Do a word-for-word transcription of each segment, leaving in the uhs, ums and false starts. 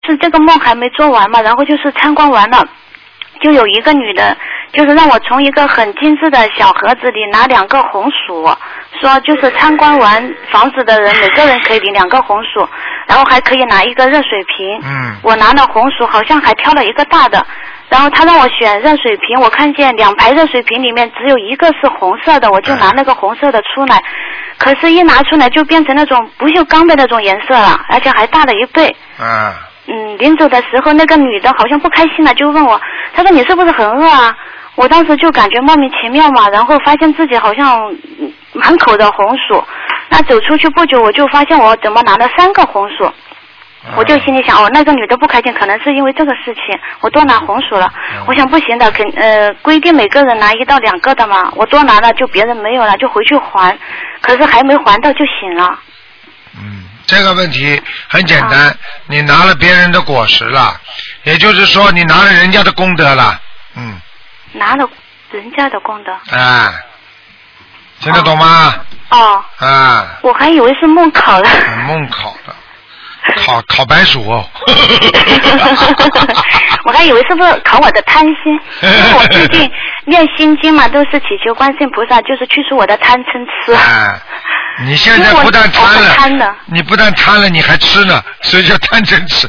就是这个梦还没做完嘛，然后就是参观完了，就有一个女的，就是让我从一个很精致的小盒子里拿两个红薯，说就是参观完房子的人每个人可以领两个红薯，然后还可以拿一个热水瓶。 嗯。 我拿了红薯，好像还挑了一个大的，然后他让我选热水瓶，我看见两排热水瓶里面只有一个是红色的，我就拿那个红色的出来，可是一拿出来就变成那种不锈钢的那种颜色了，而且还大了一倍。 啊。 嗯，临走的时候那个女的好像不开心了，就问我，她说你是不是很饿啊？我当时就感觉莫名其妙嘛，然后发现自己好像满口的红薯，那走出去不久我就发现我怎么拿了三个红薯。我就心里想，哦，那个女的不开心，可能是因为这个事情，我多拿红薯了。嗯、我想不行的，肯呃规定每个人拿一到两个的嘛，我多拿了就别人没有了，就回去还，可是还没还到就醒了。 嗯，这个问题很简单，啊、你拿了别人的果实了，也就是说你拿了人家的功德了，嗯。拿了人家的功德。 啊，听得懂吗？ 哦。 啊。 我还以为是梦考了。 梦考的。考考白薯哦， 我还以为是不是考我的贪心，因为我最近念心经嘛，都是祈求观世音菩萨，就是去除我的贪嗔痴。 啊，你现在不但贪了， 贪了你不但贪了，你还吃呢，所以叫贪嗔痴。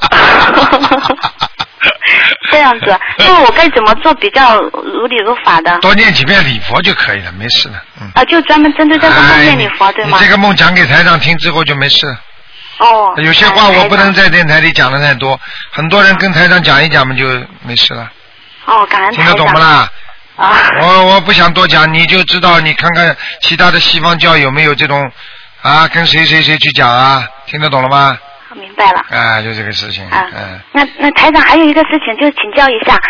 这样子，那我该怎么做比较如理如法的？ 多念几遍礼佛就可以了，没事的。嗯。 啊，就专门针对这个梦念礼佛， 哎、 对吗？ 你这个梦讲给台上听之后就没事了。 哦， 有些话我不能在电台里讲的太多，很多人跟台上讲一讲嘛就没事了。 哦，感恩台长。 听得懂不啦？ 啊。 我我不想多讲，你就知道，你看看其他的西方教有没有这种啊，跟谁谁谁去讲啊？听得懂了吗？ 明白了。 啊，就这个事情。 啊。 嗯。 那那台长还有一个事情，就请教一下。